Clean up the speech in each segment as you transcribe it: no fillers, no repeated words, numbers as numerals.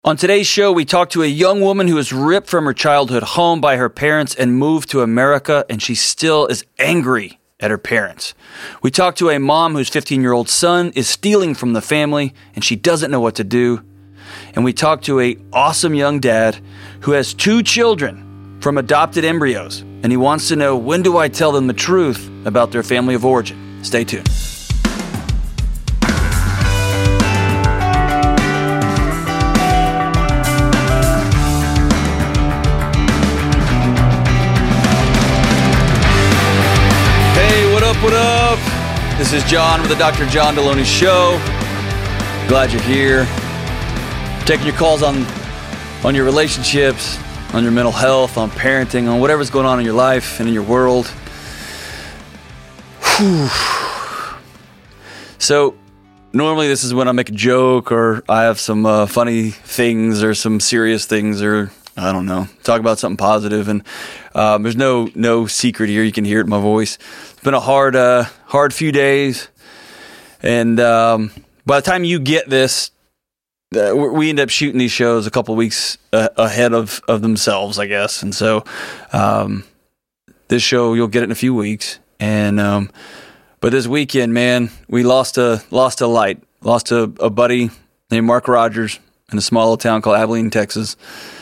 On today's show, we talk to a young woman who was ripped from her childhood home by her parents and moved to America, and she still is angry at her parents. We talk to a mom whose 15-year-old son is stealing from the family, and she doesn't know what to do. And we talk to a awesome young dad who has 2 children from adopted embryos, and he wants to know, when do I tell them the truth about their family of origin? Stay tuned. What up? This is John with the Dr. John Deloney Show. Glad you're here. Taking your calls on your relationships, on your mental health, on parenting, on whatever's going on in your life and in your world. Whew. So, normally this is when I make a joke or I have some funny things or some serious things or I don't know, talk about something positive. And there's no secret here. You can hear it in my voice. It's been a hard few days. And by the time you get this, we end up shooting these shows a couple of weeks ahead of themselves, I guess. And so this show, you'll get it in a few weeks. And but this weekend, man, we lost a light. Lost a buddy named Mark Rogers in a small little town called Abilene, Texas.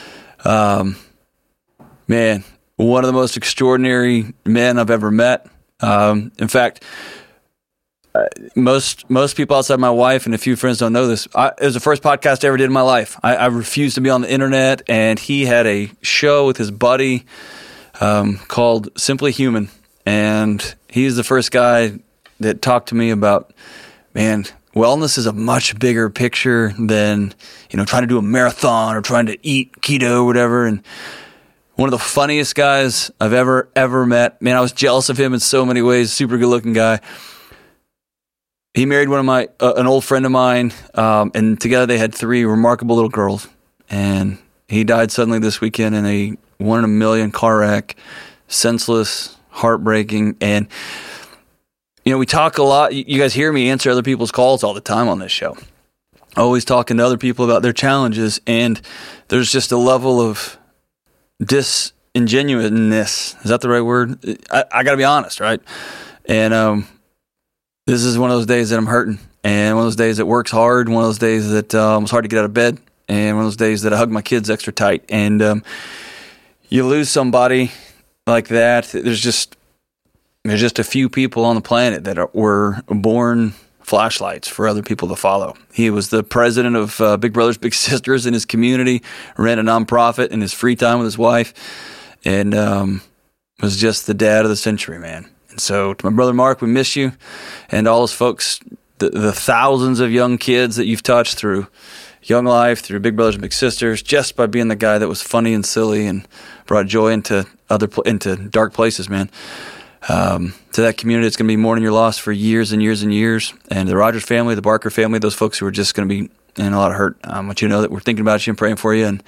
Man, one of the most extraordinary men I've ever met. In fact, most people outside my wife and a few friends don't know this. It was the first podcast I ever did in my life. I refused to be on the internet, and he had a show with his buddy called Simply Human, and he's the first guy that talked to me about, man, wellness is a much bigger picture than, trying to do a marathon or trying to eat keto or whatever. And one of the funniest guys I've ever met. Man, I was jealous of him in so many ways. Super good looking guy. He married an old friend of mine, and together they had 3 remarkable little girls. And he died suddenly this weekend in a 1 in a million car wreck, senseless, heartbreaking. And we talk a lot. You guys hear me answer other people's calls all the time on this show. Always talking to other people about their challenges, and there's just a level of disingenuousness. Is that the right word? I got to be honest, right? And this is one of those days that I'm hurting, and one of those days that works hard, one of those days that it's hard to get out of bed, and one of those days that I hug my kids extra tight. And you lose somebody like that. There's just a few people on the planet that were born flashlights for other people to follow. He was the president of Big Brothers Big Sisters in his community, ran a nonprofit in his free time with his wife, and was just the dad of the century, man. And so to my brother Mark, we miss you, and all those folks, the thousands of young kids that you've touched through Young Life, through Big Brothers Big Sisters, just by being the guy that was funny and silly and brought joy into dark places, man. To that community, it's going to be mourning your loss for years and years and years. And the Rogers family, the Barker family, those folks who are just going to be in a lot of hurt. I want you to know that we're thinking about you and praying for you. And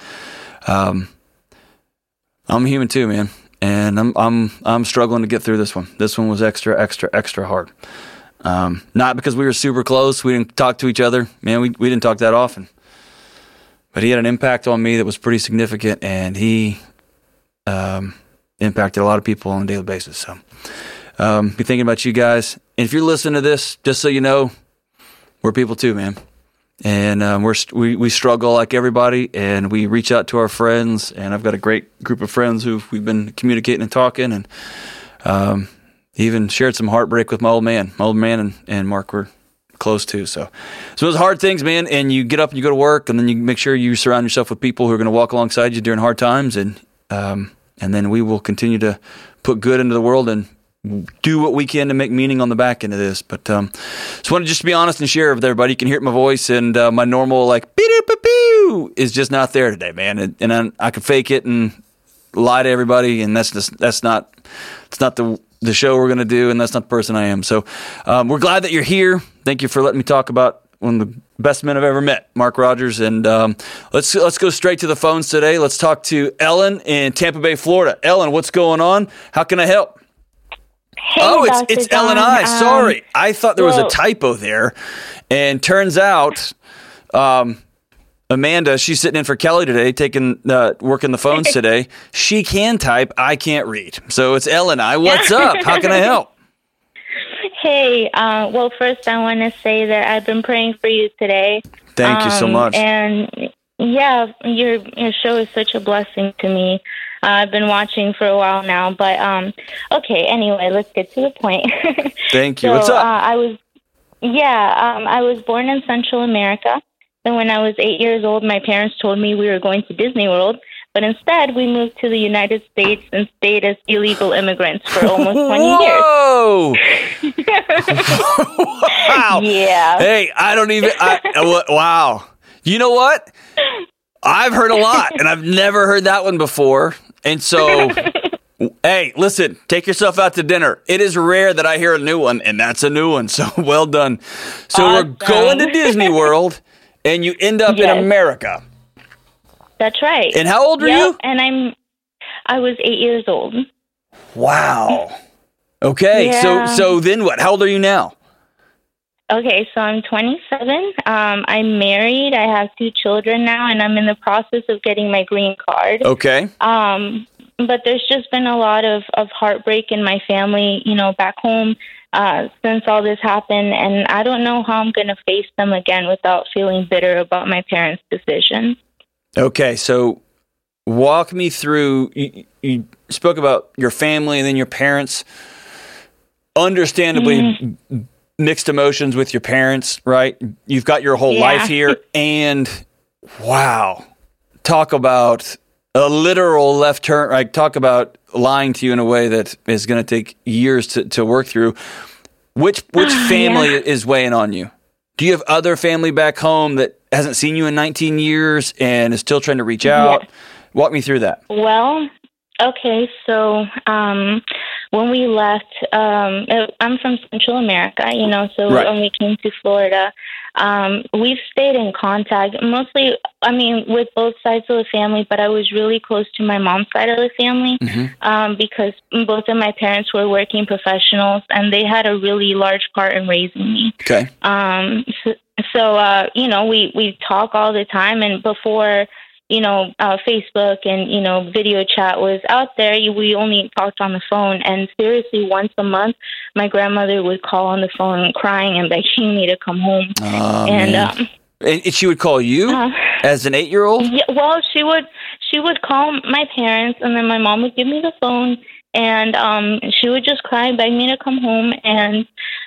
I'm human too, man. And I'm struggling to get through this one. This one was extra hard. Not because we were super close. We didn't talk to each other. Man, we didn't talk that often. But he had an impact on me that was pretty significant, and he impacted a lot of people on a daily basis. So be thinking about you guys. And if you're listening to this, just so you know, we're people too, man. And we struggle like everybody, and we reach out to our friends. And I've got a great group of friends who we've been communicating and talking, and even shared some heartbreak with my old man. My old man and Mark were close too. So those hard things, man. And you get up and you go to work, and then you make sure you surround yourself with people who are going to walk alongside you during hard times, and then we will continue to put good into the world and do what we can to make meaning on the back end of this. But just wanted to just be honest and share with everybody. You can hear it in my voice, and my normal beep-a-pew is just not there today, man. And I can fake it and lie to everybody, and that's not the show we're going to do, and that's not the person I am. So we're glad that you're here. Thank you for letting me talk about one of the best men I've ever met, Mark Rogers. And let's go straight to the phones today. Let's talk to Ellen in Tampa Bay, Florida. Ellen, what's going on? How can I help? Hey, it's Ellen I. Sorry. I thought there was a typo there. And turns out Amanda, she's sitting in for Kelly today, working the phones today. She can type. I can't read. So it's Elle and I. What's up? How can I help? Hey, well, first I want to say that I've been praying for you today. Thank you so much. And yeah, your show is such a blessing to me. I've been watching for a while now, but okay. Anyway, let's get to the point. Thank you. So, what's up? I was born in Central America. Then when I was 8 years old, my parents told me we were going to Disney World, but instead we moved to the United States and stayed as illegal immigrants for almost 20 years. Whoa! Wow. Yeah. Hey, wow. You know what? I've heard a lot, and I've never heard that one before. And so, hey, listen, take yourself out to dinner. It is rare that I hear a new one, and that's a new one. So well done. So awesome. We're going to Disney World. And you end up in America. That's right. And how old are you? And I was 8 years old. Wow. Okay. Yeah. So then what? How old are you now? Okay, so I'm 27. I'm married. I have 2 children now, and I'm in the process of getting my green card. Okay. But there's just been a lot of heartbreak in my family, back home. Since all this happened, and I don't know how I'm going to face them again without feeling bitter about my parents' decision. Okay, so walk me through, you spoke about your family and then your parents. Understandably, mixed emotions with your parents, right? You've got your whole life here, and wow, talk about a literal left turn, right? Talk about lying to you in a way that is going to take years to work through. Which family is weighing on you? Do you have other family back home that hasn't seen you in 19 years and is still trying to reach out? Yes. Walk me through that. Well, okay, so when we left, I'm from Central America, so right. When we came to Florida, we've stayed in contact, mostly, with both sides of the family, but I was really close to my mom's side of the family because both of my parents were working professionals, and they had a really large part in raising me. Okay. So we talk all the time, and before Facebook and, video chat was out there, we only talked on the phone. And seriously, once a month, my grandmother would call on the phone crying and begging me to come home. Oh, and she would call you as an 8-year-old? Yeah, well, she would call my parents, and then my mom would give me the phone, and she would just cry and beg me to come home. And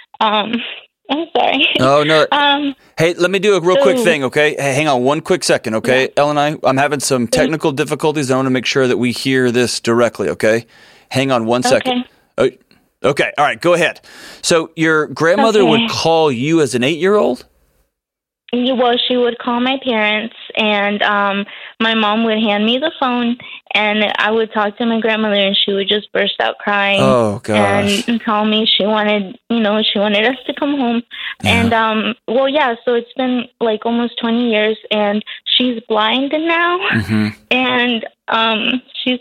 I'm sorry. Oh, no. Hey, let me do a real quick thing, okay? Hey, hang on one quick second, okay? Yeah. Elle and I'm having some technical difficulties. I want to make sure that we hear this directly, okay? Hang on one second. Okay, all right, go ahead. So your grandmother would call you as an 8-year-old? Well, she would call my parents, and my mom would hand me the phone, and I would talk to my grandmother, and she would just burst out crying. Oh, gosh. And tell me she wanted us to come home. Yeah. And, so it's been like almost 20 years, and she's blind now, and she's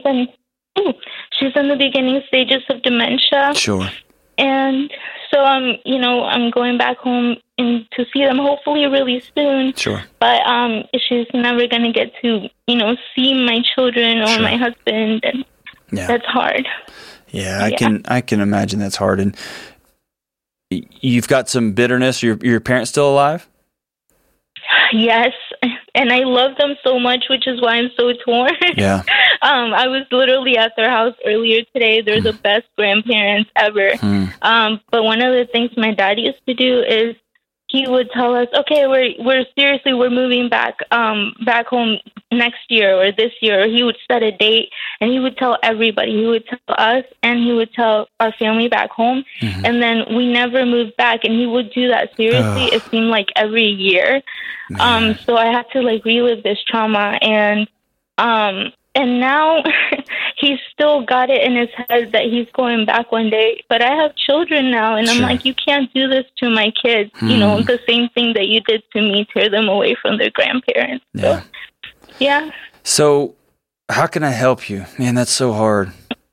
in the beginning stages of dementia. Sure. And so I'm going back home and to see them hopefully really soon. Sure. But she's never going to get to, see my children or my husband, and that's hard. Yeah, I can imagine that's hard. And you've got some bitterness. Your parents still alive? Yes, and I love them so much, which is why I'm so torn. Yeah. I was literally at their house earlier today. They're the best grandparents ever. But one of the things my dad used to do is he would tell us, okay, we're moving back home next year or this year. Or he would set a date, and he would tell everybody. He would tell us, and he would tell our family back home. And then we never moved back, and he would do that seriously. It seemed like every year. So I had to relive this trauma, and now he's still got it in his head that he's going back one day. But I have children now, and I'm like, you can't do this to my kids. The same thing that you did to me, tear them away from their grandparents. Yeah. So, yeah. So how can I help you? Man, that's so hard.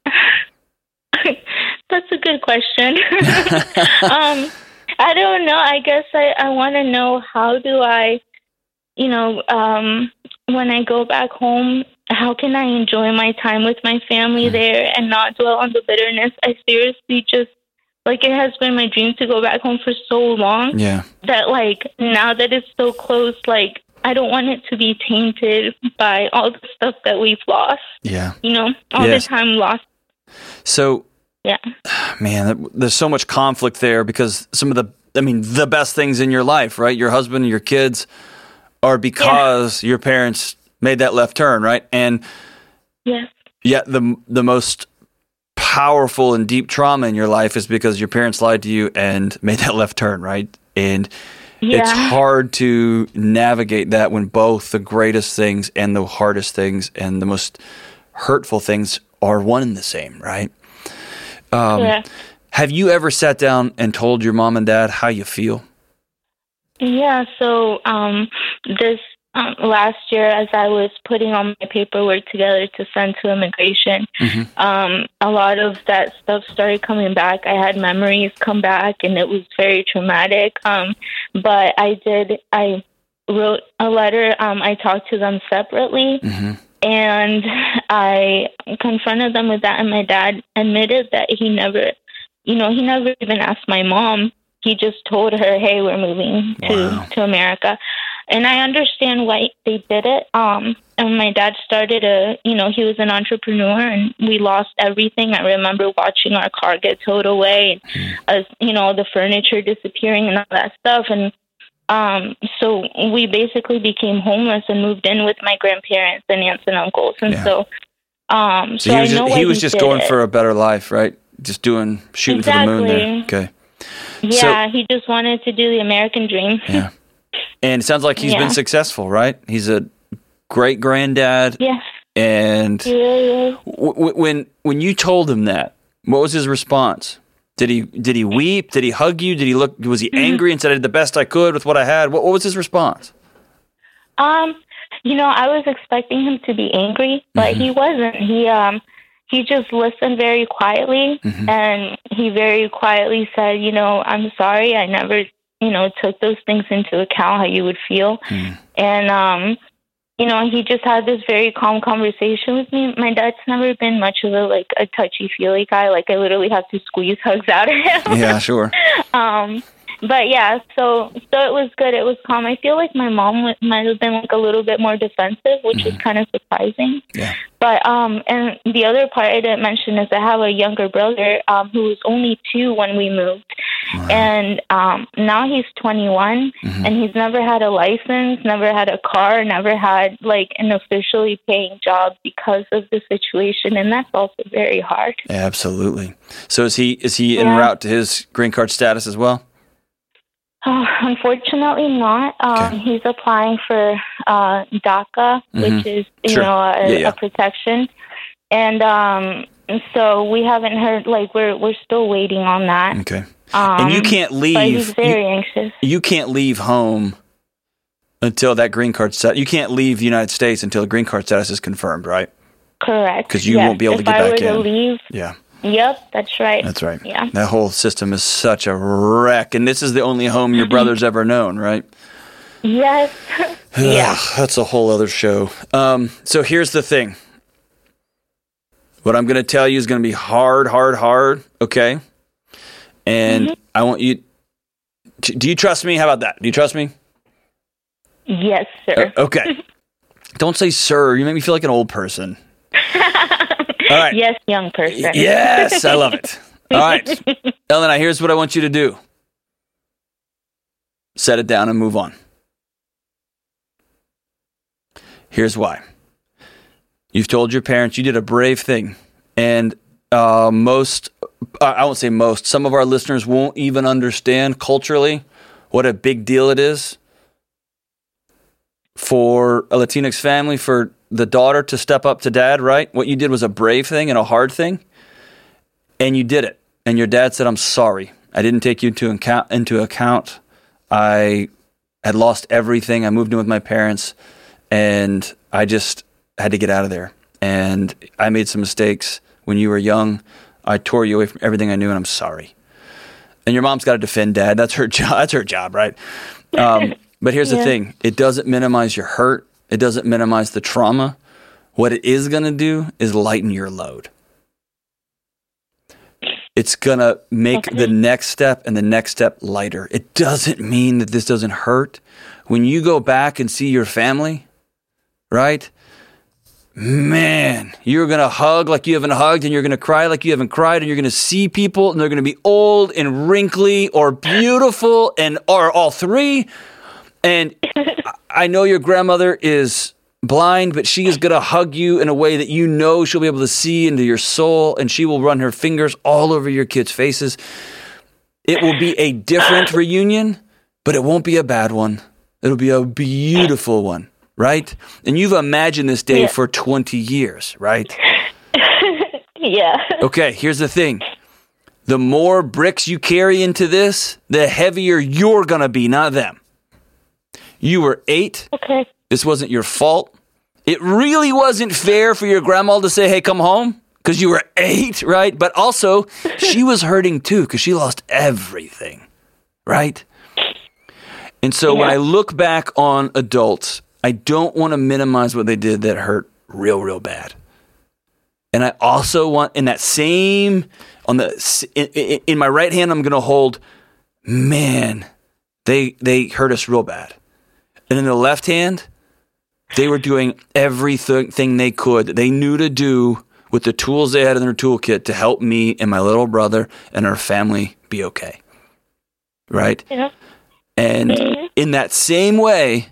That's a good question. I don't know. I guess I want to know, how do I, when I go back home, how can I enjoy my time with my family there and not dwell on the bitterness? I seriously just, like, it has been my dream to go back home for so long that, like, now that it's so close, like, I don't want it to be tainted by all the stuff that we've lost. Yeah. All the time lost. So, man, there's so much conflict there because some of the best things in your life, right? Your husband and your kids are because your parents made that left turn, right? And the most powerful and deep trauma in your life is because your parents lied to you and made that left turn, right? And it's hard to navigate that when both the greatest things and the hardest things and the most hurtful things are one and the same, right? Have you ever sat down and told your mom and dad how you feel? Yeah, so this last year, as I was putting all my paperwork together to send to immigration, a lot of that stuff started coming back. I had memories come back, and it was very traumatic. But I wrote a letter. I talked to them separately, and I confronted them with that. And my dad admitted that he never even asked my mom. He just told her, "Hey, we're moving to America." And I understand why they did it. And my dad started he was an entrepreneur, and we lost everything. I remember watching our car get towed away, and the furniture disappearing and all that stuff. And so we basically became homeless and moved in with my grandparents and aunts and uncles. And so he was just going for a better life, right? Just shooting for the moon there. Okay. Yeah, he just wanted to do the American dream. Yeah. And it sounds like he's been successful, right? He's a great granddad. Yeah. And when you told him that, what was his response? Did he weep? Did he hug you? Was he angry and said, "I did the best I could with what I had"? What was his response? I was expecting him to be angry, but he wasn't. He just listened very quietly, and he very quietly said, "I'm sorry. I never, took those things into account, how you would feel." And, he just had this very calm conversation with me. My dad's never been much of a touchy-feely guy. Like, I literally have to squeeze hugs out of him. Yeah, sure. But yeah, so it was good. It was calm. I feel like my mom might have been a little bit more defensive, which is kind of surprising. Yeah. But and the other part I didn't mention is I have a younger brother who was only 2 when we moved, and now he's 21, and he's never had a license, never had a car, never had an officially paying job because of the situation, and that's also very hard. Yeah, absolutely. So is he en route to his green card status as well? Unfortunately not. He's applying for DACA, which is, a protection. And so we haven't heard, we're still waiting on that. Okay. And you can't leave. But he's very anxious. You can't leave home until that green card status. You can't leave the United States until the green card status is confirmed, right? Correct. Because you won't be able to get back in. If I were to leave. Yeah. Yep, that's right. That's right. Yeah. That whole system is such a wreck, and this is the only home your brother's ever known, right? Yes. Yeah. That's a whole other show. So here's the thing. What I'm going to tell you is going to be hard, okay? And I want you... Do you trust me? How about that? Do you trust me? Yes, sir. Okay. Don't say sir. You make me feel like an old person. All right. Yes, young person. Yes, I love it. All right. Elena, here's what I want you to do. Set it down and move on. Here's why. You've told your parents you did a brave thing. And I won't say most, some of our listeners won't even understand culturally what a big deal it is for a Latinx family, for the daughter to step up to dad, right? What you did was a brave thing and a hard thing, and you did it. And your dad said, "I'm sorry. I didn't take you into account. I had lost everything. I moved in with my parents, and I just had to get out of there. And I made some mistakes when you were young. I tore you away from everything I knew, and I'm sorry." And your mom's got to defend dad. That's her job. That's her job, right? But here's the thing. It doesn't minimize your hurt. It doesn't minimize the trauma. What it is going to do is lighten your load. It's going to make the next step and the next step lighter. It doesn't mean that this doesn't hurt. When you go back and see your family, right? Man, you're going to hug like you haven't hugged, and you're going to cry like you haven't cried, and you're going to see people, and they're going to be old and wrinkly or beautiful or all three. And I know your grandmother is blind, but she is going to hug you in a way that you know she'll be able to see into your soul, and she will run her fingers all over your kids' faces. It will be a different reunion, but it won't be a bad one. It'll be a beautiful one, right? And you've imagined this day for 20 years, right? Yeah. Okay, here's the thing. The more bricks you carry into this, the heavier you're going to be, not them. You were 8. Okay. This wasn't your fault. It really wasn't fair for your grandma to say, hey, come home, because you were 8, right? But also, she was hurting too, because she lost everything, right? And so when I look back on adults, I don't want to minimize what they did that hurt real, real bad. And I also want, in that same, in my right hand, I'm going to hold, man, they hurt us real bad. And in the left hand, they were doing everything they could, that they knew to do with the tools they had in their toolkit to help me and my little brother and our family be okay. Right? Yeah. And in that same way,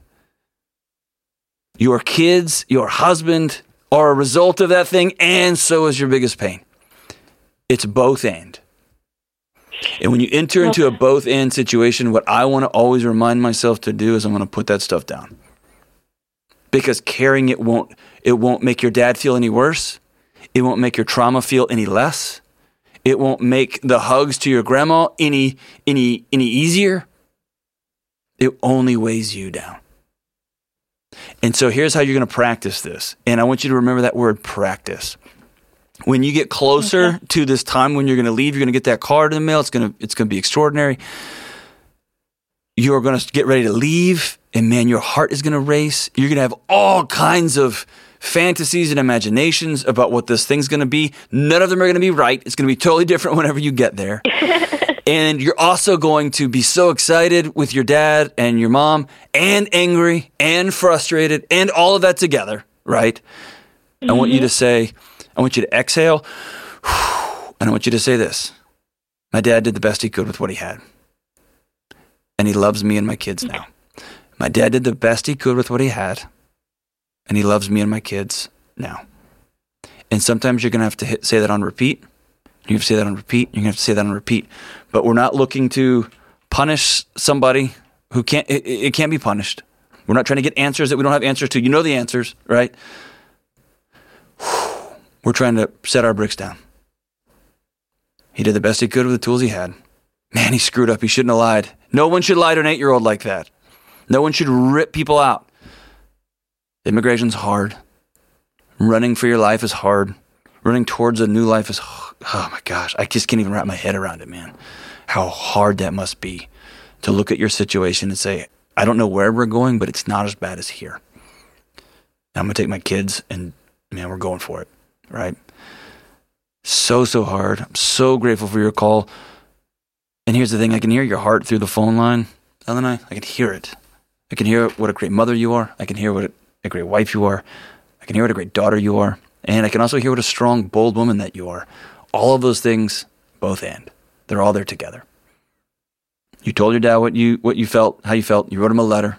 your kids, your husband are a result of that thing, and so is your biggest pain. It's both and. And when you enter into a both and situation, what I want to always remind myself to do is I'm going to put that stuff down. Because carrying it won't make your dad feel any worse. It won't make your trauma feel any less. It won't make the hugs to your grandma any easier. It only weighs you down. And so here's how you're going to practice this. And I want you to remember that word, practice. When you get closer to this time when you're going to leave, you're going to get that card in the mail. It's going to be extraordinary. You're going to get ready to leave, and man, your heart is going to race. You're going to have all kinds of fantasies and imaginations about what this thing's going to be. None of them are going to be right. It's going to be totally different whenever you get there. And you're also going to be so excited with your dad and your mom, and angry and frustrated, and all of that together, right? I want you to say, I want you to exhale, and I want you to say this. My dad did the best he could with what he had. And he loves me and my kids now. My dad did the best he could with what he had. And he loves me and my kids now. And sometimes you're going to have to say that on repeat. You have to say that on repeat. You're going to have to say that on repeat. But we're not looking to punish somebody who it can't be punished. We're not trying to get answers that we don't have answers to. You know the answers, right? We're trying to set our bricks down. He did the best he could with the tools he had. Man, he screwed up. He shouldn't have lied. No one should lie to an 8-year-old like that. No one should rip people out. Immigration's hard. Running for your life is hard. Running towards a new life is, oh my gosh, I just can't even wrap my head around it, man. How hard that must be to look at your situation and say, I don't know where we're going, but it's not as bad as here. I'm going to take my kids and, man, we're going for it, right? So hard. I'm so grateful for your call. And here's the thing, I can hear your heart through the phone line, Ellen and I can hear it. I can hear what a great mother you are. I can hear what a great wife you are. I can hear what a great daughter you are. And I can also hear what a strong, bold woman that you are. All of those things, both and. They're all there together. You told your dad what you felt, how you felt. You wrote him a letter.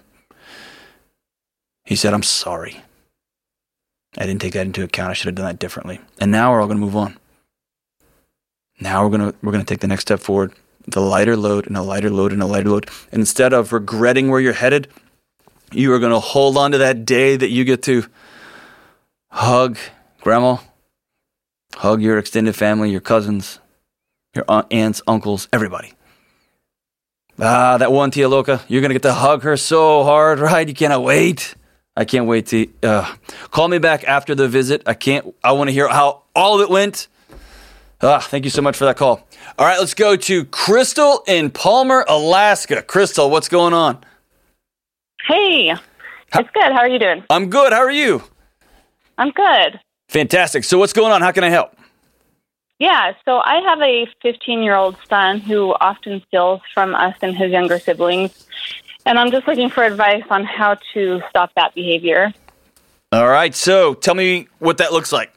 He said, I'm sorry. I didn't take that into account. I should have done that differently. And now we're all going to move on. Now we're going to take the next step forward. The lighter load and a lighter load and a lighter load. And instead of regretting where you're headed, you are going to hold on to that day that you get to hug grandma, hug your extended family, your cousins, your aunts, uncles, everybody. That one Tia Loca, you're going to get to hug her so hard, right? You cannot wait. I can't wait to call me back after the visit. I want to hear how all of it went. Thank you so much for that call. All right, let's go to Crystal in Palmer, Alaska. Crystal, what's going on? Hey, it's good. How are you doing? I'm good. How are you? I'm good. Fantastic. So what's going on? How can I help? Yeah, so I have a 15-year-old son who often steals from us and his younger siblings, and I'm just looking for advice on how to stop that behavior. All right. So tell me what that looks like.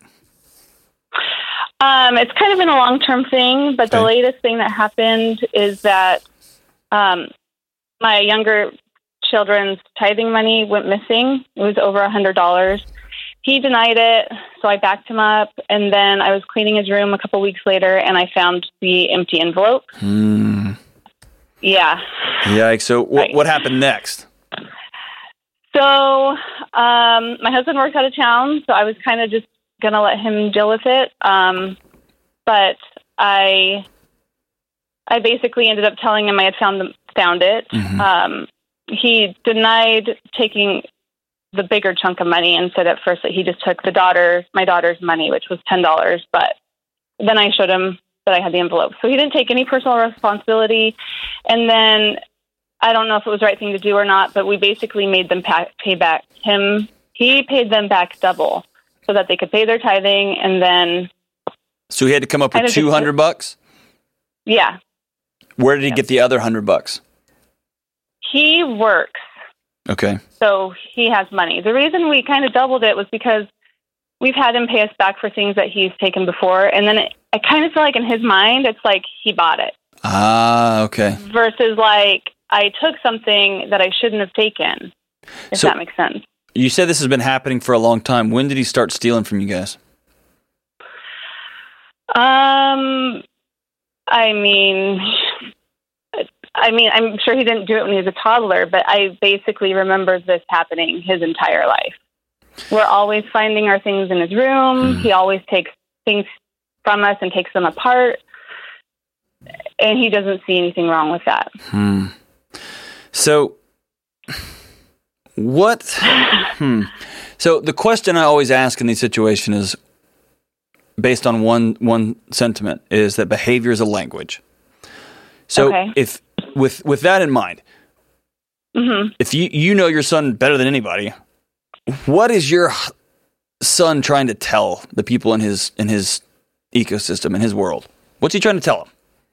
It's kind of been a long-term thing, but the latest thing that happened is that my younger children's tithing money went missing. It was over $100. He denied it, so I backed him up, and then I was cleaning his room a couple weeks later, and I found the empty envelope. Yeah. Yikes. So what happened next? So my husband works out of town, so I was kind of just going to let him deal with it. But I basically ended up telling him I had found it. Mm-hmm. He denied taking the bigger chunk of money and said at first that he just took my daughter's money, which was $10. But then I showed him that I had the envelope. So he didn't take any personal responsibility. And then I don't know if it was the right thing to do or not, but we basically made them pay back him. He paid them back double so that they could pay their tithing. And then. So he had to come up with $200? Yeah. Where did he get the other $100? He works. Okay. So he has money. The reason we kind of doubled it was because we've had him pay us back for things that he's taken before. And then I kind of feel like in his mind, it's like he bought it. Ah, okay. Versus like I took something that I shouldn't have taken, if that makes sense. You said this has been happening for a long time. When did he start stealing from you guys? I mean, I'm sure he didn't do it when he was a toddler, but I basically remember this happening his entire life. We're always finding our things in his room. He always takes things from us and takes them apart. And he doesn't see anything wrong with that. So what? So the question I always ask in these situations is based on one sentiment is that behavior is a language. So if with that in mind, if you know your son better than anybody, what is your son trying to tell the people in his ecosystem, in his world? What's he trying to tell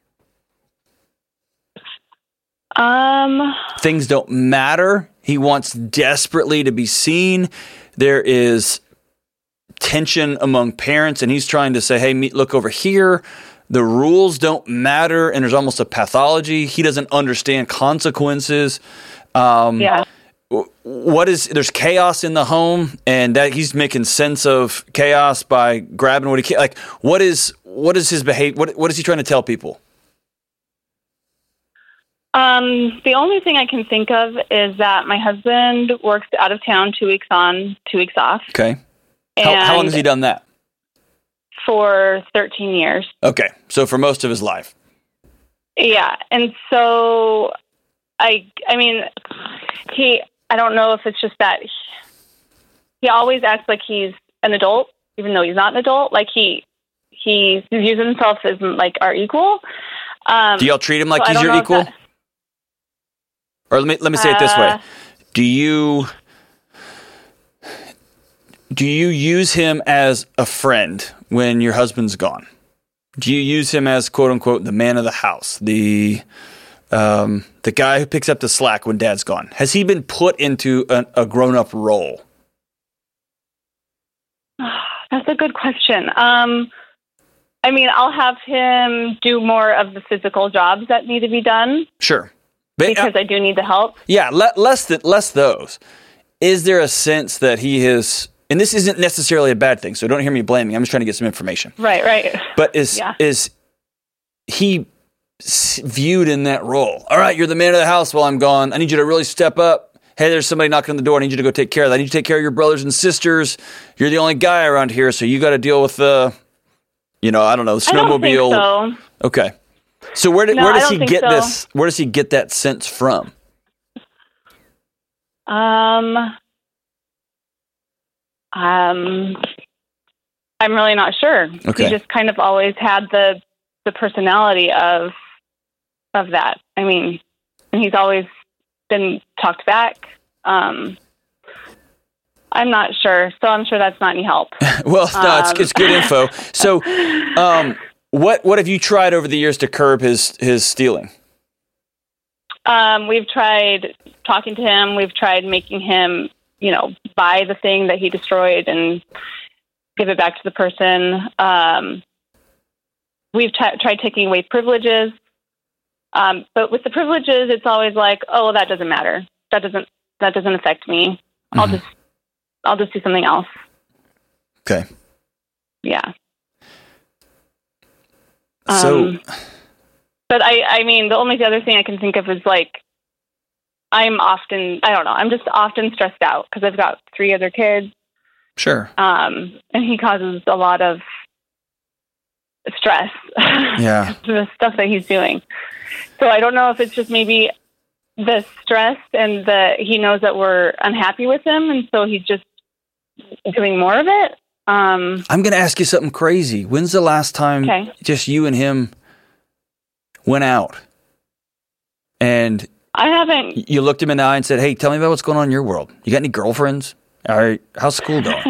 them? Things don't matter. He wants desperately to be seen. There is tension among parents, and he's trying to say, hey, look over here. The rules don't matter, and there's almost a pathology. He doesn't understand consequences. There's chaos in the home, and that he's making sense of chaos by grabbing what he can. Like, what is his behavior? What is he trying to tell people? The only thing I can think of is that my husband works out of town 2 weeks on, 2 weeks off. Okay. How long has he done that? For 13 years. Okay. So for most of his life. Yeah. And so I don't know if it's just that he always acts like he's an adult, even though he's not an adult. Like he views himself as like our equal. Do y'all treat him like he's your equal? Or let me say it this way. Do you use him as a friend when your husband's gone? Do you use him as, quote unquote, the man of the house, the guy who picks up the slack when dad's gone? Has he been put into a grown-up role? That's a good question. I'll have him do more of the physical jobs that need to be done. Sure. Because I do need the help. Yeah, less those. Is there a sense that he is, and this isn't necessarily a bad thing, so don't hear me blaming. I'm just trying to get some information. Right. But is he viewed in that role? All right, you're the man of the house while I'm gone. I need you to really step up. Hey, there's somebody knocking on the door. I need you to go take care of that. I need you to take care of your brothers and sisters. You're the only guy around here, so you got to deal with the, I don't know, the snowmobile. I don't think so. Okay. So where does he get this? Where does he get that sense from? I'm really not sure. Okay. He just kind of always had the personality of that. And he's always been talked back. I'm not sure, so I'm sure that's not any help. Well, no, it's good info. So, what have you tried over the years to curb his stealing? We've tried talking to him. We've tried making him, buy the thing that he destroyed and give it back to the person. We've tried taking away privileges. But with the privileges, it's always like, oh, well, that doesn't matter. That doesn't affect me. I'll just do something else. Okay. Yeah. So, but I mean, the only other thing I can think of is like, I'm just often stressed out because I've got 3 other kids. Sure. And he causes a lot of stress. Yeah. The stuff that he's doing. So I don't know if it's just maybe the stress and he knows that we're unhappy with him. And so he's just doing more of it. I'm going to ask you something crazy. When's the last time just you and him went out and I haven't. You looked him in the eye and said, "Hey, tell me about what's going on in your world. You got any girlfriends? All right, how's school going?"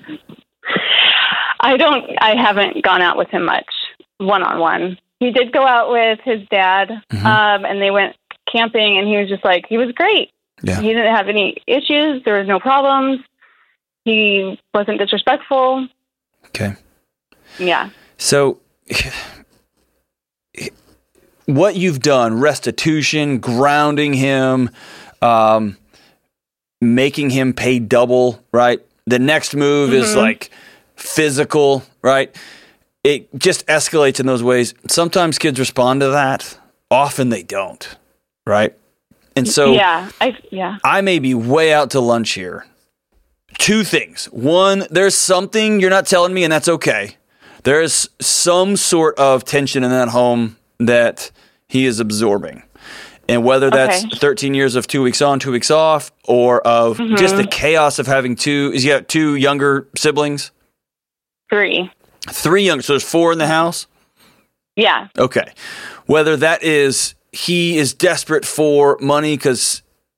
I haven't gone out with him much one-on-one. He did go out with his dad, and they went camping, and he was just like, he was great. Yeah. He didn't have any issues. There was no problems. He wasn't disrespectful. Okay. Yeah. So what you've done, restitution, grounding him, making him pay double, right? The next move is like physical, right? It just escalates in those ways. Sometimes kids respond to that. Often they don't, right? And so I may be way out to lunch here. 2 things. 1, there's something you're not telling me, and that's okay. There is some sort of tension in that home that he is absorbing. And whether that's 13 years of 2 weeks on, 2 weeks off, or of just the chaos of having you got 2 younger siblings? 3. 3 younger, so there's 4 in the house? Yeah. Okay. Whether that is he is desperate for money because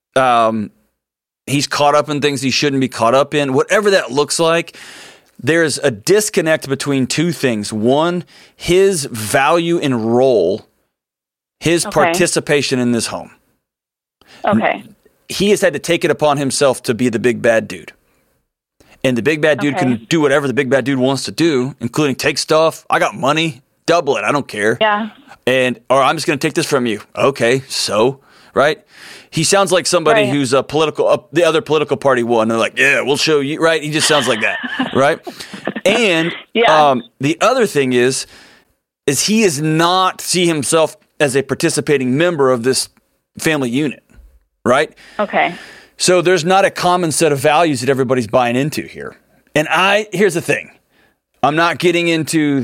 he's caught up in things he shouldn't be caught up in, whatever that looks like, there's a disconnect between 2 things. 1, his value and role, his participation in this home. Okay. He has had to take it upon himself to be the big bad dude. And the big bad dude can do whatever the big bad dude wants to do, including take stuff. I got money, double it. I don't care. Yeah. Or I'm just going to take this from you. Okay, so, right? He sounds like somebody who's a political, the other political party won. They're like, yeah, we'll show you, right? He just sounds like that, right? And the other thing is he is not see himself as a participating member of this family unit, right? Okay. So there's not a common set of values that everybody's buying into here. And here's the thing. I'm not getting into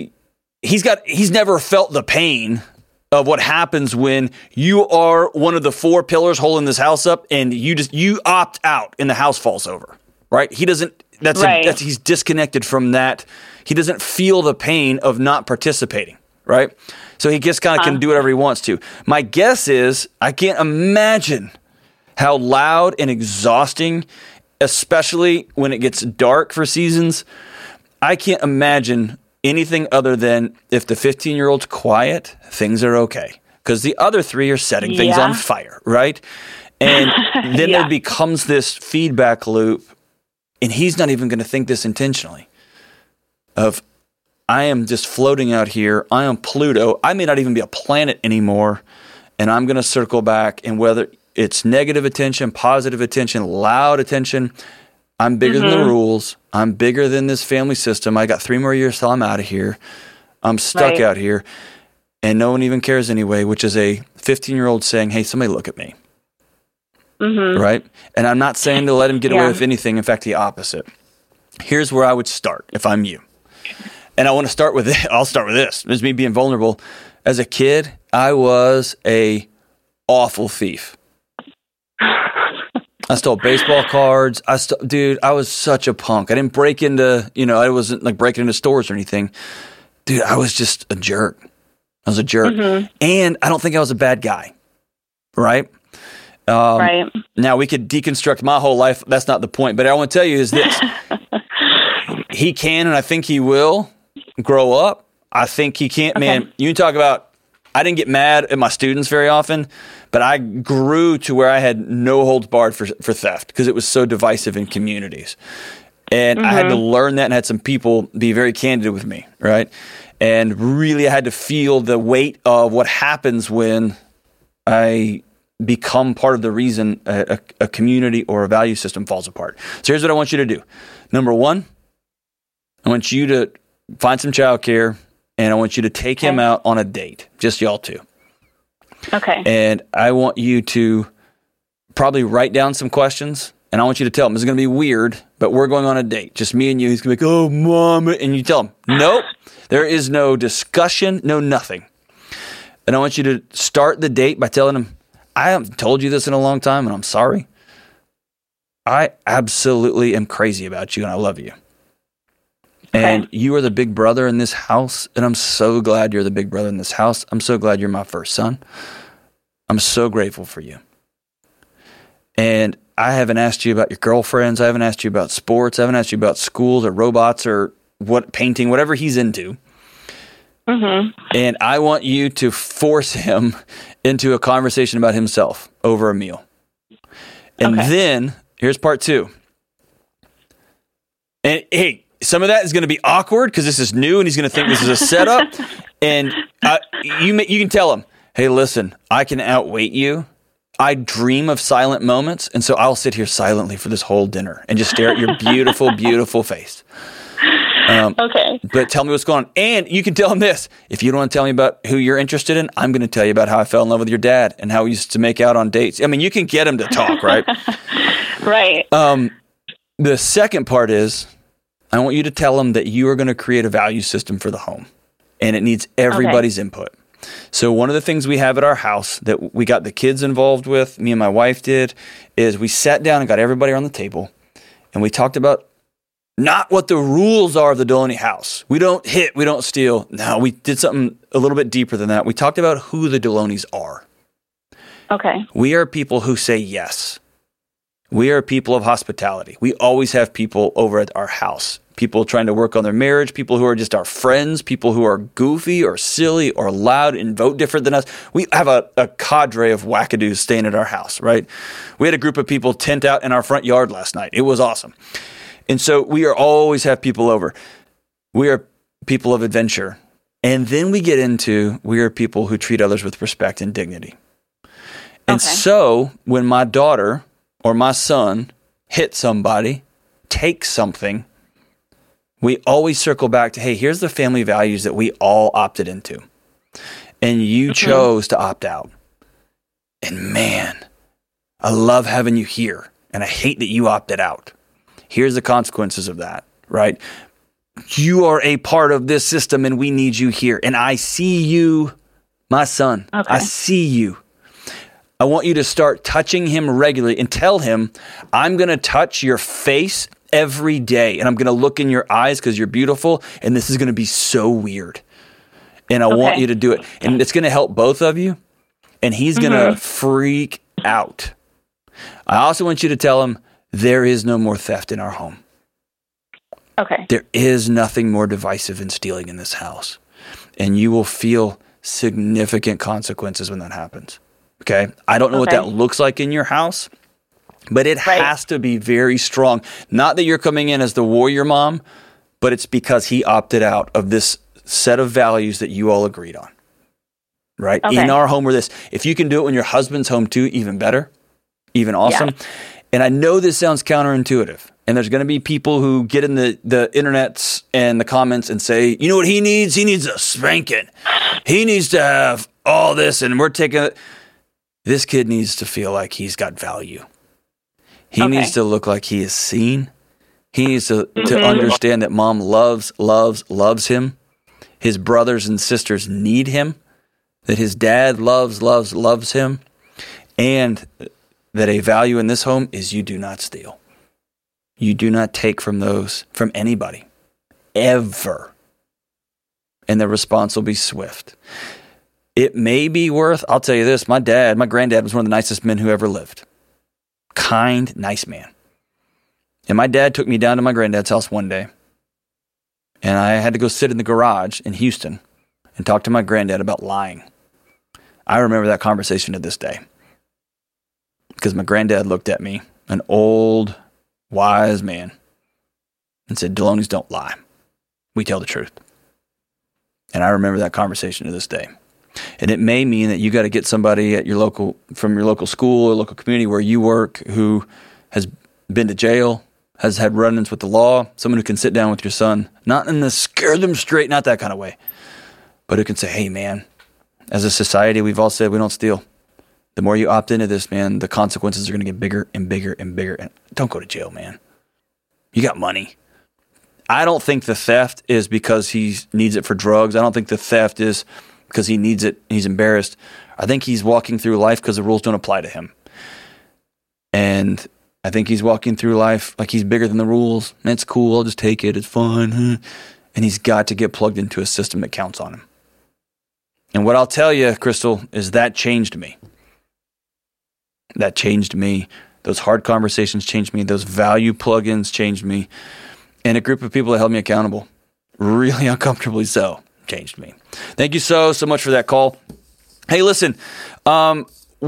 he's never felt the pain of what happens when you are one of the 4 pillars holding this house up and you opt out and the house falls over, right? He doesn't, he's disconnected from that. He doesn't feel the pain of not participating, right? So he just kind of can do whatever he wants to. My guess is I can't imagine how loud and exhausting, especially when it gets dark for seasons. I can't imagine anything other than if the 15-year-old's quiet, things are okay. Because the other 3 are setting things on fire, right? And then there becomes this feedback loop, and he's not even going to think this intentionally, of I am just floating out here. I am Pluto. I may not even be a planet anymore, and I'm going to circle back, and whether it's negative attention, positive attention, loud attention, I'm bigger than the rules. I'm bigger than this family system. I got 3 more years till I'm out of here. I'm stuck out here. And no one even cares anyway, which is a 15-year-old saying, hey, somebody look at me. Right? And I'm not saying to let him get away with anything. In fact, the opposite. Here's where I would start if I'm you. And I want to start with it. I'll start with this. This is me being vulnerable. As a kid, I was a awful thief. I stole baseball cards. Dude, I was such a punk. I didn't break into, I wasn't like breaking into stores or anything. Dude, I was just a jerk. I was a jerk. And I don't think I was a bad guy. Right? Right. Now, we could deconstruct my whole life. That's not the point. But I want to tell you is this. He can, and I think he will, grow up. I think he can't. Okay. Man, you can talk about, I didn't get mad at my students very often, but I grew to where I had no holds barred for theft because it was so divisive in communities. And I had to learn that, and had some people be very candid with me, right? And really I had to feel the weight of what happens when I become part of the reason a community or a value system falls apart. So here's what I want you to do. Number one, I want you to find some childcare, and I want you to take him out on a date, just y'all two. Okay. And I want you to probably write down some questions, and I want you to tell him, this is going to be weird, but we're going on a date. Just me and you. He's going to be like, oh, Mom. And you tell him, nope, there is no discussion, no nothing. And I want you to start the date by telling him, I haven't told you this in a long time, and I'm sorry. I absolutely am crazy about you, and I love you. And you are the big brother in this house, and I'm so glad you're the big brother in this house. I'm so glad you're my first son. I'm so grateful for you. And I haven't asked you about your girlfriends. I haven't asked you about sports. I haven't asked you about schools or robots or what painting, whatever he's into. And I want you to force him into a conversation about himself over a meal. And then, here's part two. And hey, some of that is going to be awkward because this is new and he's going to think this is a setup. And you can tell him, hey, listen, I can outweight you. I dream of silent moments. And so I'll sit here silently for this whole dinner and just stare at your beautiful, beautiful face. But tell me what's going on. And you can tell him this. If you don't want to tell me about who you're interested in, I'm going to tell you about how I fell in love with your dad and how we used to make out on dates. I mean, you can get him to talk, right? Right. The second part is, I want you to tell them that you are going to create a value system for the home, and it needs everybody's input. So one of the things we have at our house that we got the kids involved with, me and my wife did, is we sat down and got everybody on the table, and we talked about not what the rules are of the Deloney house. We don't hit, we don't steal. No, we did something a little bit deeper than that. We talked about who the Deloneys are. Okay. We are people who say yes. We are people of hospitality. We always have people over at our house. People trying to work on their marriage, people who are just our friends, people who are goofy or silly or loud and vote different than us. We have a cadre of wackadoos staying at our house, right? We had a group of people tent out in our front yard last night. It was awesome. And so we always have people over. We are people of adventure. And then we get into, we are people who treat others with respect and dignity. And so when my daughter or my son hit somebody, take something, we always circle back to, hey, here's the family values that we all opted into. And you chose to opt out. And man, I love having you here. And I hate that you opted out. Here's the consequences of that, right? You are a part of this system and we need you here. And I see you, my son. I see you. I want you to start touching him regularly and tell him, I'm going to touch your face every day. And I'm going to look in your eyes because you're beautiful. And this is going to be so weird. And I want you to do it. And it's going to help both of you. And he's going to freak out. I also want you to tell him there is no more theft in our home. Okay. There is nothing more divisive and stealing in this house. And you will feel significant consequences when that happens. Okay? I don't know what that looks like in your house, but it has to be very strong. Not that you're coming in as the warrior mom, but it's because he opted out of this set of values that you all agreed on. Right? In our home, we're this. If you can do it when your husband's home too, even better, even awesome. Yeah. And I know this sounds counterintuitive. And there's going to be people who get in the internets and the comments and say, you know what he needs? He needs a spanking. He needs to have all this. And we're taking it. This kid needs to feel like he's got value. He needs to look like he is seen. He needs to understand that mom loves him. His brothers and sisters need him. That his dad loves him. And that a value in this home is you do not steal. You do not take from anybody, ever. And the response will be swift. it may be worth, I'll tell you this, my granddad was one of the nicest men who ever lived. Kind, nice man. And my dad took me down to my granddad's house one day, and I had to go sit in the garage in Houston and talk to my granddad about lying. I remember that conversation to this day because my granddad looked at me, an old, wise man, and said, Delonys don't lie. We tell the truth. And I remember that conversation to this day. And it may mean that you got to get somebody at from your local school or local community where you work who has been to jail, has had run-ins with the law, someone who can sit down with your son, not in the scare them straight, not that kind of way, but who can say, hey, man, as a society, we've all said we don't steal. The more you opt into this, man, the consequences are going to get bigger and bigger and bigger. And don't go to jail, man. You got money. I don't think the theft is because he needs it for drugs. I don't think the theft is because he needs it and he's embarrassed. I think he's walking through life because the rules don't apply to him. And I think he's walking through life like he's bigger than the rules. And it's cool. I'll just take it. It's fun. And he's got to get plugged into a system that counts on him. And what I'll tell you, Crystal, is that changed me. That changed me. Those hard conversations changed me. Those value plugins changed me. And a group of people that held me accountable, really uncomfortably so, changed me. Thank you so much for that call. Hey, listen, I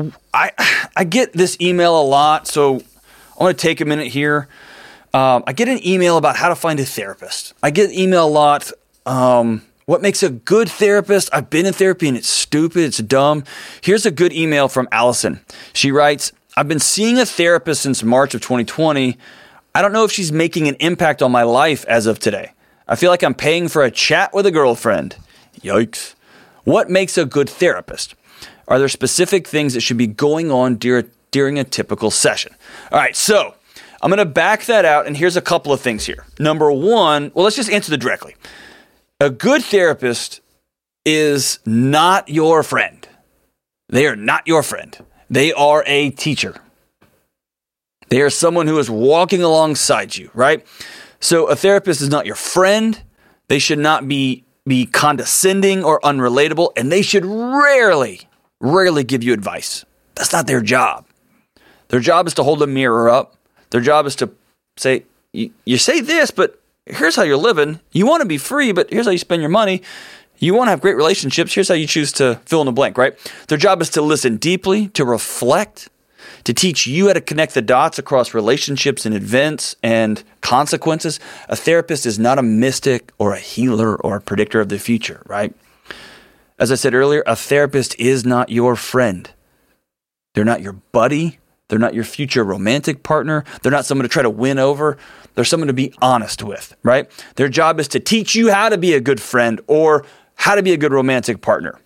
get this email a lot, so I want to take a minute here. I get an email about how to find a therapist. I get an email a lot. What makes a good therapist? I've been in therapy and it's stupid. It's dumb. Here's a good email from Allison. She writes, I've been seeing a therapist since March of 2020. I don't know if she's making an impact on my life as of today. I feel like I'm paying for a chat with a girlfriend. Yikes. What makes a good therapist? Are there specific things that should be going on during a typical session? All right, so I'm going to back that out, and here's a couple of things here. Number one, well, let's just answer that directly. A good therapist is not your friend. They are not your friend. They are a teacher. They are someone who is walking alongside you, right? So a therapist is not your friend. They should not be condescending or unrelatable, and they should rarely give you advice. That's not their job. Their job is to hold a mirror up. Their job is to say, you say this, but here's how you're living. You want to be free, but here's how you spend your money. You want to have great relationships. Here's how you choose to fill in the blank, right? Their job is to listen deeply, to reflect, to teach you how to connect the dots across relationships and events and consequences. A therapist is not a mystic or a healer or a predictor of the future, right? As I said earlier, a therapist is not your friend. They're not your buddy. They're not your future romantic partner. They're not someone to try to win over. They're someone to be honest with, right? Their job is to teach you how to be a good friend or how to be a good romantic partner.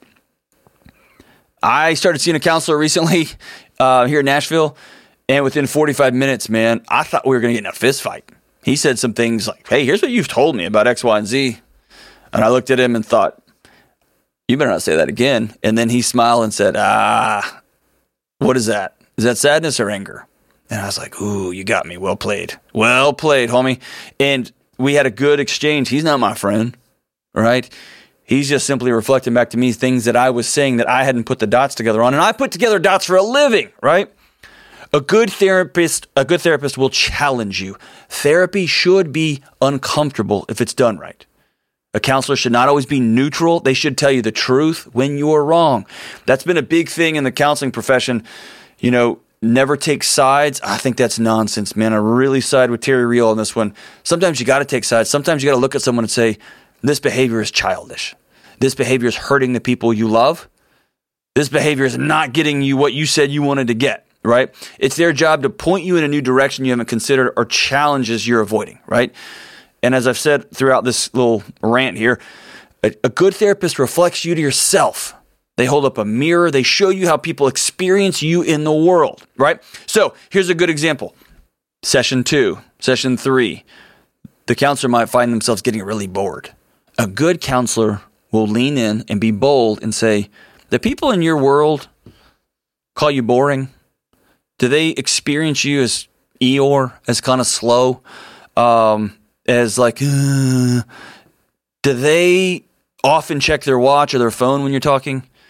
I started seeing a counselor recently here in Nashville, and within 45 minutes, man, I thought we were going to get in a fist fight. He said some things like, hey, here's what you've told me about X, Y, and Z. And I looked at him and thought, you better not say that again. And then he smiled and said, what is that? Is that sadness or anger? And I was like, ooh, you got me. Well played. Well played, homie. And we had a good exchange. He's not my friend, right? He's just simply reflecting back to me things that I was saying that I hadn't put the dots together on. And I put together dots for a living, right? A good therapist will challenge you. Therapy should be uncomfortable if it's done right. A counselor should not always be neutral. They should tell you the truth when you are wrong. That's been a big thing in the counseling profession. You know, never take sides. I think that's nonsense, man. I really side with Terry Real on this one. Sometimes you got to take sides. Sometimes you got to look at someone and say, this behavior is childish. This behavior is hurting the people you love. This behavior is not getting you what you said you wanted to get, right? It's their job to point you in a new direction you haven't considered or challenges you're avoiding, right? And as I've said throughout this little rant here, a good therapist reflects you to yourself. They hold up a mirror. They show you how people experience you in the world, right? So here's a good example. Session 2, session 3. The counselor might find themselves getting really bored. A good counselor will lean in and be bold and say, the people in your world call you boring? Do they experience you as Eeyore, as kind of slow, as like, do they often check their watch or their phone when you're talking?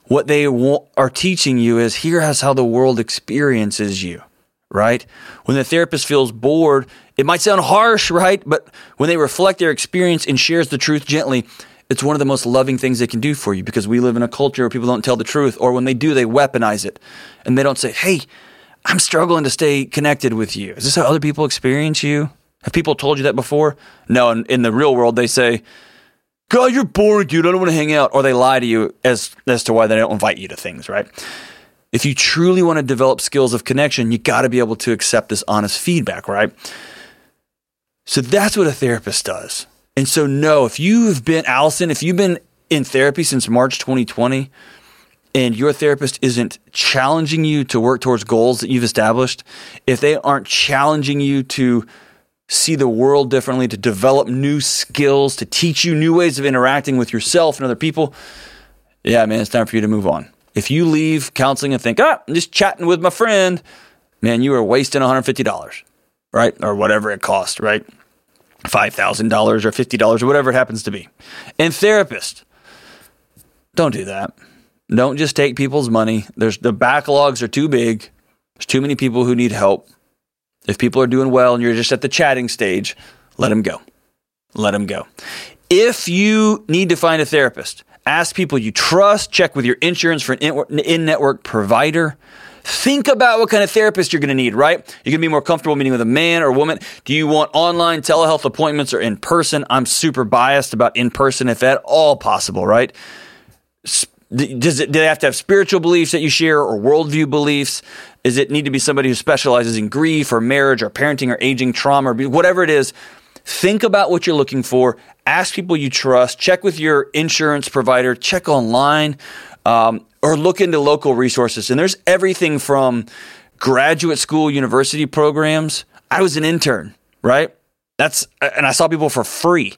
What they are teaching you is here's how the world experiences you, right? When the therapist feels bored, it might sound harsh, right? But when they reflect their experience and shares the truth gently, it's one of the most loving things they can do for you, because we live in a culture where people don't tell the truth, or when they do, they weaponize it. And they don't say, hey, I'm struggling to stay connected with you. Is this how other people experience you? Have people told you that before? No, in the real world, they say, God, you're boring, dude. I don't want to hang out. Or they lie to you as to why they don't invite you to things, right? If you truly want to develop skills of connection, you got to be able to accept this honest feedback, right? So that's what a therapist does. And so, no, if you've been in therapy since March 2020 and your therapist isn't challenging you to work towards goals that you've established, if they aren't challenging you to see the world differently, to develop new skills, to teach you new ways of interacting with yourself and other people, yeah, man, it's time for you to move on. If you leave counseling and think, I'm just chatting with my friend, man, you are wasting $150, right? Or whatever it costs, right? $5,000 or $50 or whatever it happens to be. And therapist, don't do that. Don't just take people's money. The backlogs are too big. There's too many people who need help. If people are doing well and you're just at the chatting stage, let them go. Let them go. If you need to find a therapist, ask people you trust, check with your insurance for an in-network provider. Think about what kind of therapist you're going to need, right? You're going to be more comfortable meeting with a man or a woman. Do you want online telehealth appointments or in person? I'm super biased about in person if at all possible, right? Do they have to have spiritual beliefs that you share or worldview beliefs? Does it need to be somebody who specializes in grief or marriage or parenting or aging, trauma, or whatever it is? Think about what you're looking for. Ask people you trust. Check with your insurance provider. Check online. Or look into local resources. And there's everything from graduate school, university programs. I was an intern, right? And I saw people for free.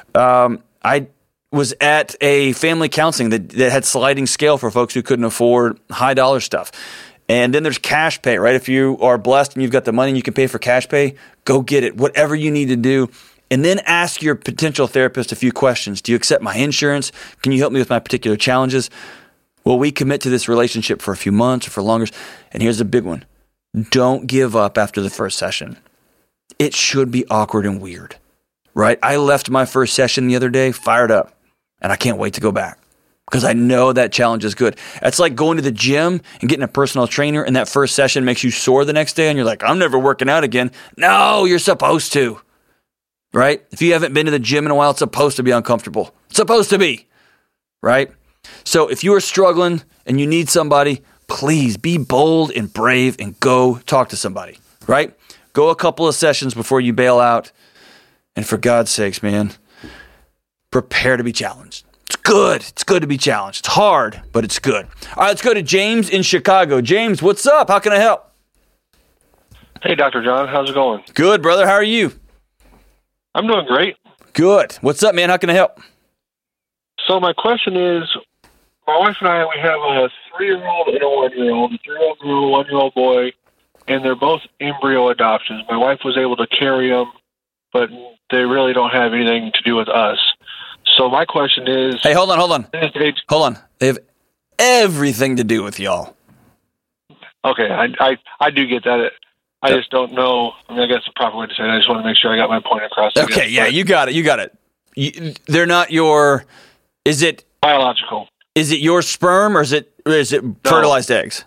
I was at a family counseling that had sliding scale for folks who couldn't afford high dollar stuff. And then there's cash pay, right? If you are blessed and you've got the money and you can pay for cash pay, go get it. Whatever you need to do. And then ask your potential therapist a few questions. Do you accept my insurance? Can you help me with my particular challenges? Will we commit to this relationship for a few months or for longer? And here's a big one. Don't give up after the first session. It should be awkward and weird, right? I left my first session the other day fired up, and I can't wait to go back because I know that challenge is good. It's like going to the gym and getting a personal trainer, and that first session makes you sore the next day, and you're like, I'm never working out again. No, you're supposed to, right? If you haven't been to the gym in a while, it's supposed to be uncomfortable. It's supposed to be, right? So if you are struggling and you need somebody, please be bold and brave and go talk to somebody, right? Go a couple of sessions before you bail out. And for God's sakes, man, prepare to be challenged. It's good. It's good to be challenged. It's hard, but it's good. All right, let's go to James in Chicago. James, what's up? How can I help? Hey, Dr. John. How's it going? Good, brother. How are you? I'm doing great. Good. What's up, man? How can I help? So my question is, my wife and I, we have a 3-year-old and a 1-year-old, a 3-year-old girl, a 1-year-old boy, and they're both embryo adoptions. My wife was able to carry them, but they really don't have anything to do with us. So my question is... Hey, hold on. Hold on. They have everything to do with y'all. Okay, I do get that. I just don't know. I mean, I guess the proper way to say it. I just want to make sure I got my point across. Okay, yeah, you got it. They're not your... Is it... Biological. Is it your sperm or is it fertilized eggs?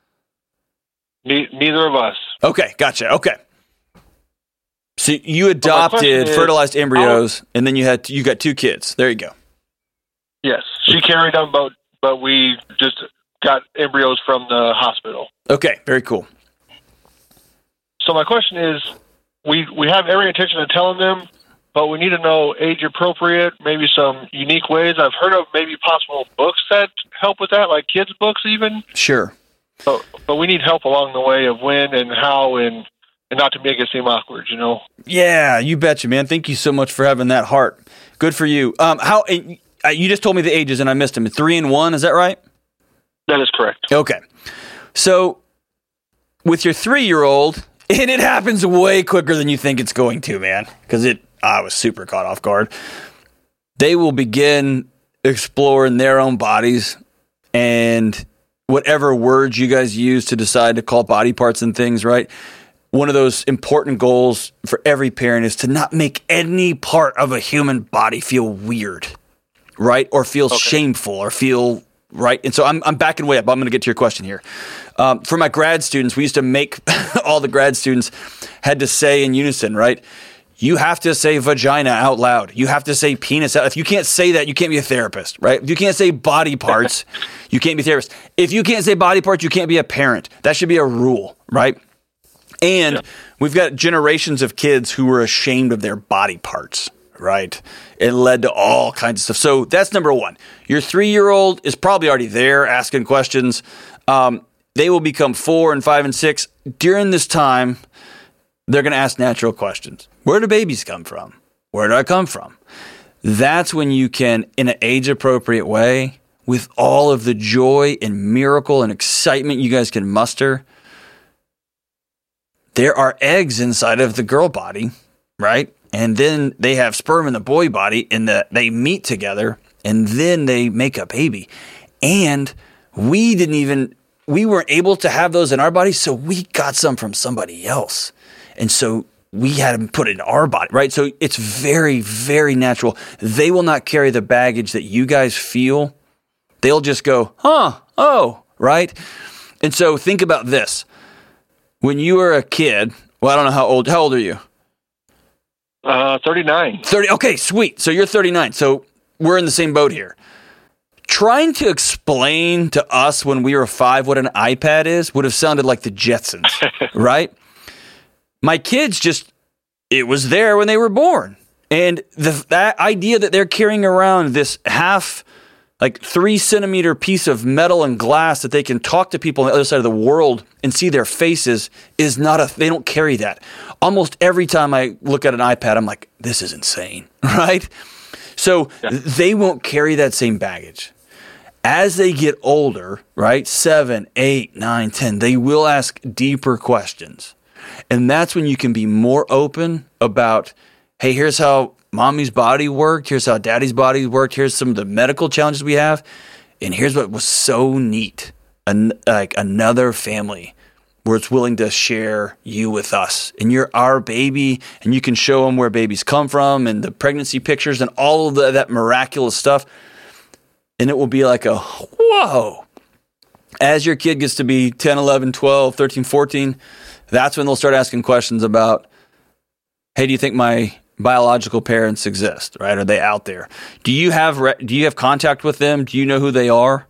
Neither of us. Okay, gotcha. Okay. So you adopted fertilized embryos, and then you got 2 kids. There you go. Yes, she carried them, but we just got embryos from the hospital. Okay, very cool. So my question is, we have every intention of telling them, but we need to know age appropriate, maybe some unique ways. I've heard of maybe possible books that help with that, like kids' books even. Sure. But we need help along the way of when and how and not to make it seem awkward, you know? Yeah, you betcha, man. Thank you so much for having that heart. Good for you. You just told me the ages and I missed them. 3 and 1, is that right? That is correct. Okay. So with your 3-year-old, and it happens way quicker than you think it's going to, man, because I was super caught off guard. They will begin exploring their own bodies and whatever words you guys use to decide to call body parts and things, right? One of those important goals for every parent is to not make any part of a human body feel weird, right? Or feel shameful or feel right. And so I'm backing way up. I'm going to get to your question here. For my grad students, we used to make all the grad students had to say in unison, right? You have to say vagina out loud. You have to say penis out. If you can't say that, you can't be a therapist, right? If you can't say body parts, you can't be a therapist. If you can't say body parts, you can't be a parent. That should be a rule, right? And we've got generations of kids who were ashamed of their body parts, right? It led to all kinds of stuff. So that's number one. Your 3-year-old is probably already there asking questions. They will become 4 and 5 and 6. During this time, they're going to ask natural questions. Where do babies come from? Where do I come from? That's when you can, in an age-appropriate way, with all of the joy and miracle and excitement you guys can muster, there are eggs inside of the girl body, right? And then they have sperm in the boy body, and they meet together, and then they make a baby. And we weren't able to have those in our body, so we got some from somebody else. And so we had them put in our body, right? So it's very, very natural. They will not carry the baggage that you guys feel. They'll just go, right? And so think about this. When you were a kid, well, I don't know how old are you? 39. 30. Okay, sweet. So you're 39. So we're in the same boat here. Trying to explain to us when we were 5 what an iPad is would have sounded like the Jetsons, right? My kids it was there when they were born. And that idea that they're carrying around this 3 centimeter piece of metal and glass that they can talk to people on the other side of the world and see their faces is they don't carry that. Almost every time I look at an iPad, I'm like, this is insane, right? So they won't carry that same baggage. As they get older, right, 7, 8, 9, 10, they will ask deeper questions. And that's when you can be more open about, hey, here's how mommy's body worked. Here's how daddy's body worked. Here's some of the medical challenges we have. And here's what was so neat. Like another family where it's willing to share you with us. And you're our baby, and you can show them where babies come from and the pregnancy pictures and all of that miraculous stuff. And it will be like a, whoa. As your kid gets to be 10, 11, 12, 13, 14, that's when they'll start asking questions about, hey, do you think my biological parents exist, right? Are they out there? Do you have contact with them? Do you know who they are?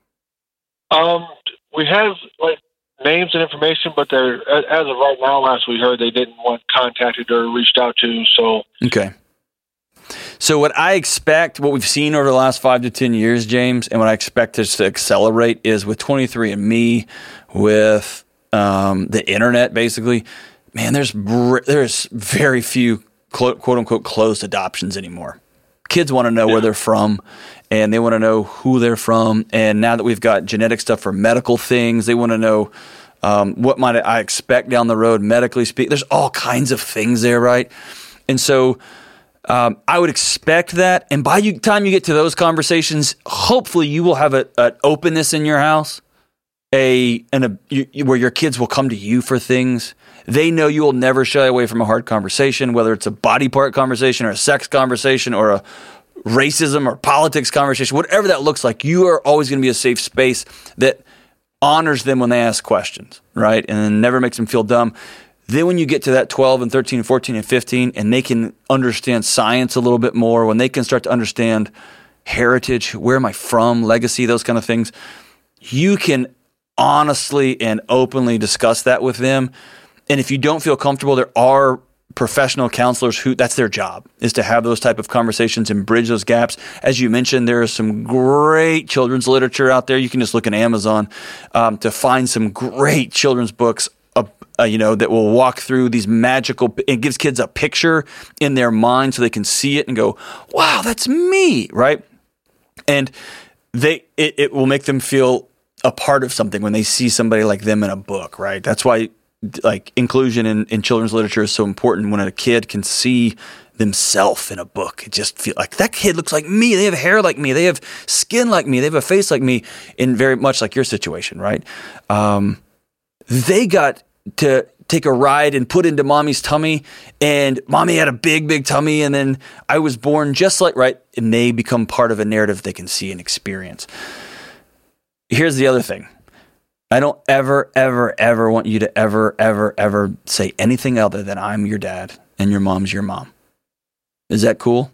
We have names and information, but they're, as of right now, last we heard, they didn't want contacted or reached out to. So okay. So what we've seen over the last 5 to 10 years, James, and what I expect us to accelerate is with 23andMe, with the internet, basically. Man, there's very few quote unquote closed adoptions anymore. Kids want to know where they're from, and they want to know who they're from. And now that we've got genetic stuff for medical things, they want to know what might I expect down the road, medically speaking. There's all kinds of things there, right? And so I would expect that. And by the time you get to those conversations, hopefully you will have an openness in your house, where your kids will come to you for things. They know you will never shy away from a hard conversation, whether it's a body part conversation or a sex conversation or a racism or politics conversation, whatever that looks like. You are always going to be a safe space that honors them when they ask questions, right? And then never makes them feel dumb. Then when you get to that 12 and 13 and 14 and 15, and they can understand science a little bit more, when they can start to understand heritage, where am I from, legacy, those kind of things, you can honestly and openly discuss that with them. And if you don't feel comfortable, there are professional counselors who that's their job, is to have those type of conversations and bridge those gaps. As you mentioned, there is some great children's literature out there. You can just look at Amazon to find some great children's books that will walk through these magical, it gives kids a picture in their mind so they can see it and go, wow, that's me, right? And it will make them feel a part of something when they see somebody like them in a book, right? That's why inclusion in children's literature is so important. When a kid can see themselves in a book. It just feel like that kid looks like me. They have hair like me. They have skin like me. They have a face like me, in very much like your situation, right? They got to take a ride and put into mommy's tummy, and mommy had a big, big tummy, and then I was born just like, right? And they become part of a narrative they can see and experience. Here's the other thing. I don't ever, ever, ever want you to ever say anything other than I'm your dad and your mom's your mom. Is that cool?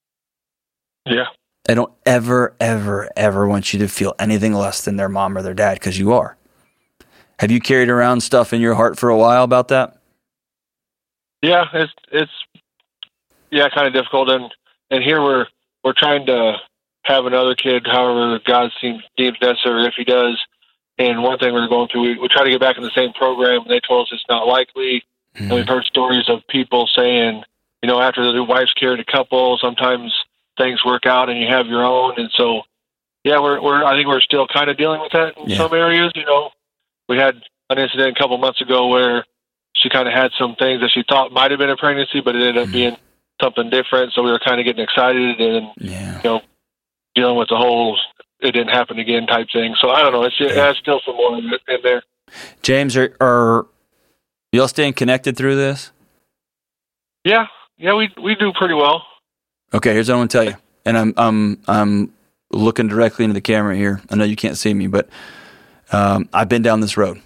Yeah. I don't ever, ever, ever want you to feel anything less than their mom or their dad, because you are. Have you carried around stuff in your heart for a while about that? Yeah, it's kind of difficult, and here we're trying to have another kid, however God deems necessary, if He does. And one thing we're going through, we try to get back in the same program, and they told us it's not likely. Mm-hmm. And we've heard stories of people saying, after the wife's carried a couple, sometimes things work out and you have your own. And so, yeah, I think we're still kind of dealing with that in some areas. We had an incident a couple months ago where she kind of had some things that she thought might have been a pregnancy, but it ended up being something different. So we were kind of getting excited and, dealing with the whole it didn't happen again type thing. So I don't know. It has still some more in there. James, are y'all staying connected through this? Yeah, we do pretty well. Okay, here's what I want to tell you, and I'm looking directly into the camera here. I know you can't see me, but I've been down this road,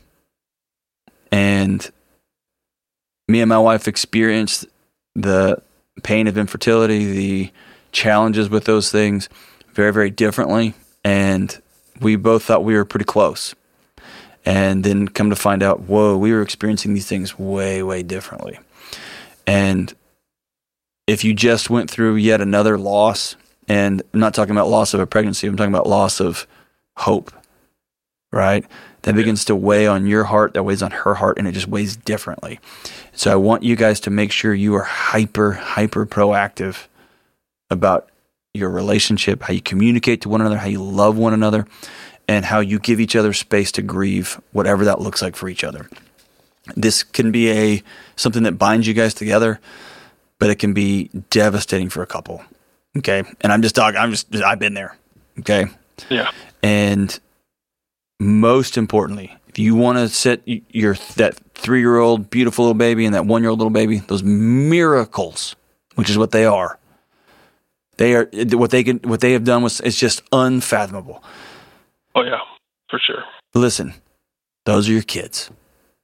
and me and my wife experienced the pain of infertility, the challenges with those things, very, very differently. And we both thought we were pretty close. And then come to find out, whoa, we were experiencing these things way, way differently. And if you just went through yet another loss, and I'm not talking about loss of a pregnancy, I'm talking about loss of hope, right? That begins to weigh on your heart, that weighs on her heart, and it just weighs differently. So I want you guys to make sure you are hyper proactive about your relationship, how you communicate to one another, how you love one another, and how you give each other space to grieve, whatever that looks like for each other. This can be something that binds you guys together, but it can be devastating for a couple. Okay, and I've been there. Okay, yeah. And most importantly, if you want to set that 3-year-old beautiful little baby and that 1-year-old little baby, those miracles, which is what they are. They are what they have done is just unfathomable. Oh yeah, for sure. Listen, those are your kids,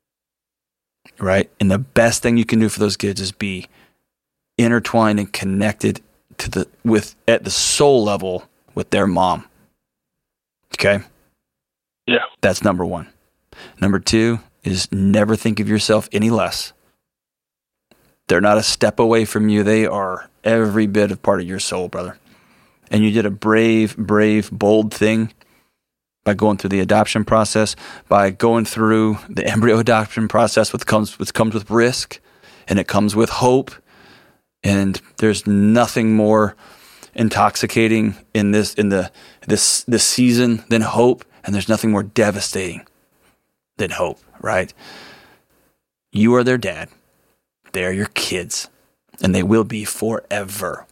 right? And the best thing you can do for those kids is be intertwined and connected at the soul level with their mom. Okay? Yeah. That's number 1. Number 2 is never think of yourself any less. They're not a step away from you. They are every bit of part of your soul, brother. And you did a brave, bold thing by going through the adoption process, by going through the embryo adoption process, which comes with risk, and it comes with hope. And there's nothing more intoxicating in this season than hope, and there's nothing more devastating than hope, right? You are their dad. They are your kids, and they will be forever.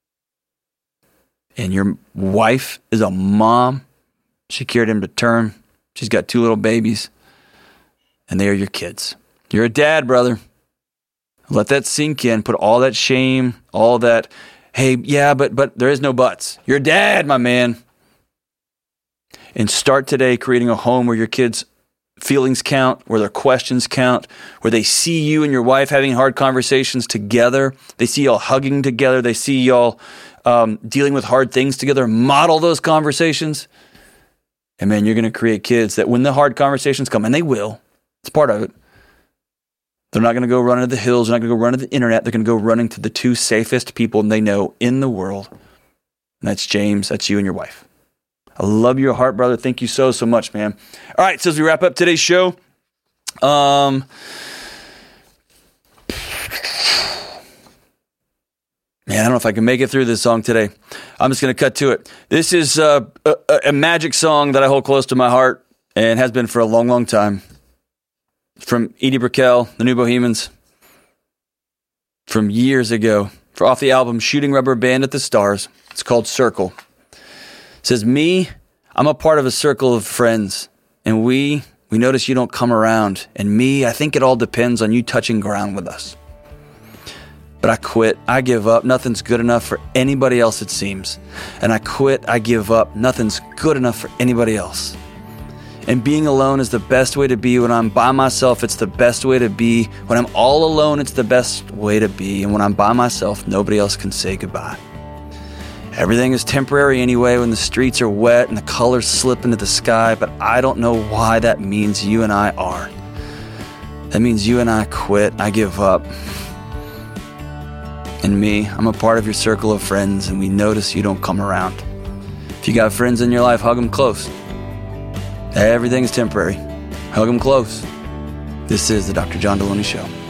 And your wife is a mom. She carried him to term. She's got 2 little babies, and they are your kids. You're a dad, brother. Let that sink in. Put all that shame, all that, hey, yeah, but there is no buts. You're a dad, my man. And start today creating a home where your kids' feelings count, where their questions count, where they see you and your wife having hard conversations together. They see y'all hugging together. They see y'all dealing with hard things together. Model those conversations. And man, you're going to create kids that when the hard conversations come, and they will, it's part of it, they're not going to go run into the hills. They're not going to go run to the internet. They're going to go running to the 2 safest people they know in the world. And that's James. That's you and your wife. I love your heart, brother. Thank you so much, man. All right, so as we wrap up today's show, man, I don't know if I can make it through this song today. I'm just going to cut to it. This is a magic song that I hold close to my heart and has been for a long, long time. From Edie Brickell, the New Bohemians, from years ago, off the album Shooting Rubber Band at the Stars. It's called Circle. It says, me, I'm a part of a circle of friends, and we notice you don't come around. And me, I think it all depends on you touching ground with us. But I quit, I give up, nothing's good enough for anybody else it seems. And I quit, I give up, nothing's good enough for anybody else. And being alone is the best way to be. When I'm by myself, it's the best way to be. When I'm all alone, it's the best way to be. And when I'm by myself, nobody else can say goodbye. Everything is temporary anyway when the streets are wet and the colors slip into the sky, but I don't know why that means you and I are. That means you and I quit, I give up. And me, I'm a part of your circle of friends, and we notice you don't come around. If you got friends in your life, hug them close. Everything is temporary. Hug them close. This is the Dr. John Deloney Show.